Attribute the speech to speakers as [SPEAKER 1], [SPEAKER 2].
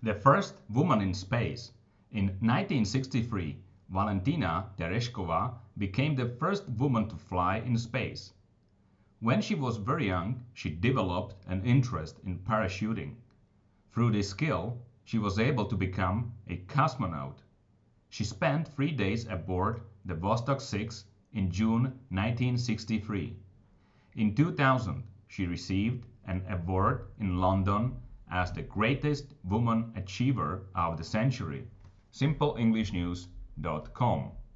[SPEAKER 1] The first woman in space. In 1963, Valentina Tereshkova became the first woman to fly in space. When she was very young, she developed an interest in parachuting. Through this skill, she was able to become a cosmonaut. She spent 3 days aboard the Vostok 6 in June 1963. In 2000, she received an award in London as the greatest woman achiever of the century. SimpleEnglishNews.com